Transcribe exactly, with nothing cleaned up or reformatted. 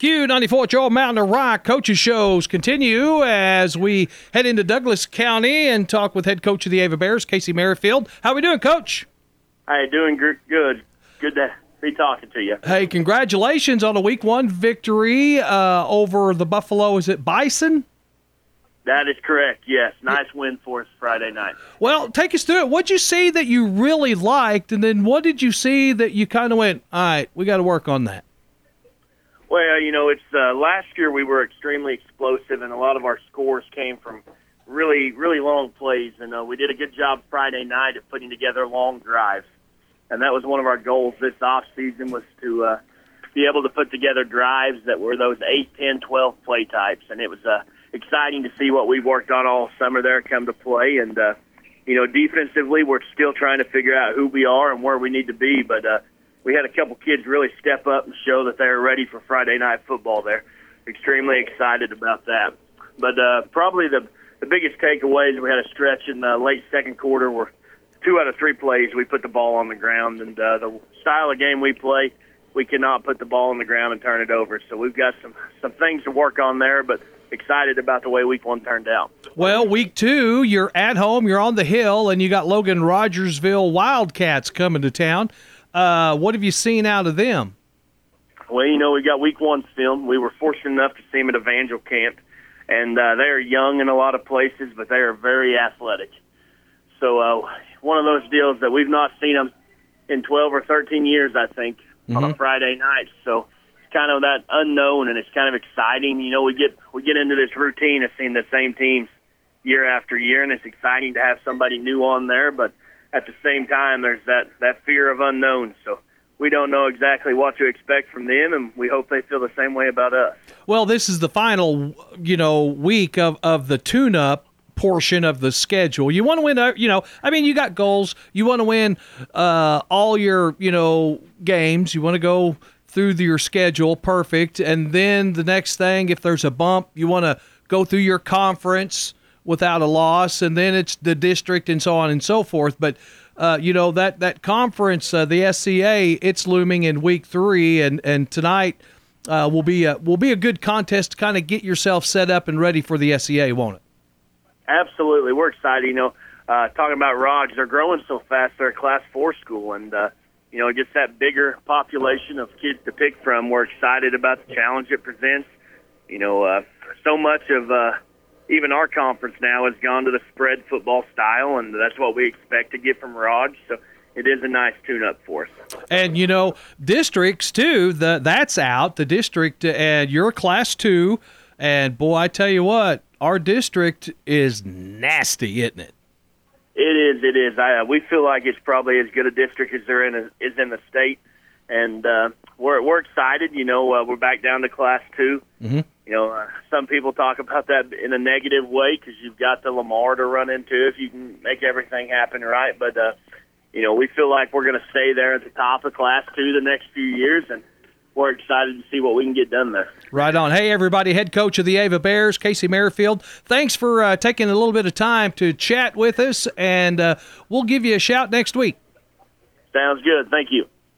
Q ninety-four Joel Mountain Rock coaches shows continue as we head into Douglas County and talk with head coach of the Ava Bears, Casey Merrifield. How are we doing, Coach? Hey, doing good. Good to be talking to you. Hey, congratulations on a week one victory uh, over the Buffalo, is it Bison? That is correct, yes. Nice win for us Friday night. Well, take us through it. What did you see that you really liked, and then what did you see that you kind of went, all right, we got to work on that? Well, you know, it's uh, last year we were extremely explosive, and a lot of our scores came from really, really long plays, and uh, we did a good job Friday night of putting together long drives. And that was one of our goals this off season was to uh, be able to put together drives that were those eight, ten, twelve play types, and it was uh, exciting to see what we worked on all summer there come to play. And, uh, you know, defensively, we're still trying to figure out who we are and where we need to be. But uh, we had a couple kids really step up and show that they were ready for Friday night football there. Extremely excited about that. But uh, probably the, the biggest takeaway is we had a stretch in the late second quarter where two out of three plays we put the ball on the ground. And uh, the style of game we play, we cannot put the ball on the ground and turn it over. So we've got some, some things to work on there, but excited about the way week one turned out. Well, week two, you're at home, you're on the hill, and you got Logan Rogersville Wildcats coming to town. Uh, what have you seen out of them? Well, you know, we got week one film. We were fortunate enough to see them at Evangel Camp, and uh, they are young in a lot of places, but they are very athletic. So uh, one of those deals that we've not seen them in twelve or thirteen years, I think, mm-hmm. on a Friday night. So kind of that unknown, and it's kind of exciting. You know, we get we get into this routine of seeing the same teams year after year, and it's exciting to have somebody new on there, but at the same time, there's that, that fear of unknown. So we don't know exactly what to expect from them, and we hope they feel the same way about us. Well, this is the final, you know, week of, of the tune-up portion of the schedule. You want to win, you know, I mean, you got goals. You want to win uh, all your, you know, games. You want to go through your schedule perfect, and then the next thing, if there's a bump, you want to go through your conference without a loss, and then it's the district and so on and so forth. But uh, you know, that that conference, uh, the S C A, it's looming in week three, and and tonight uh, will be a will be a good contest to kind of get yourself set up and ready for the S C A, won't it? Absolutely, we're excited. You know, uh, talking about Raj, they're growing so fast. They're a Class Four school, and uh, you know, just that bigger population of kids to pick from. We're excited about the challenge it presents. You know, uh, so much of uh, even our conference now has gone to the spread football style, and that's what we expect to get from Raj. So it is a nice tune-up for us. And, you know, districts, too, the, that's out. The district, and you're a Class two, and, boy, I tell you what, our district is nasty, isn't it? It is, it is. I, uh, we feel like it's probably as good a district as there in a, is in the state, and uh, we're we're excited. You know, uh, we're back down to Class two. Mm-hmm. You know, uh, some people talk about that in a negative way because you've got the Lamar to run into if you can make everything happen right. But, uh, you know, we feel like we're going to stay there at the top of Class two the next few years, and we're excited to see what we can get done there. Right on. Hey, everybody, head coach of the Ava Bears, Casey Merrifield. Thanks for uh, taking a little bit of time to chat with us, and uh, we'll give you a shout next week. Sounds good. Thank you.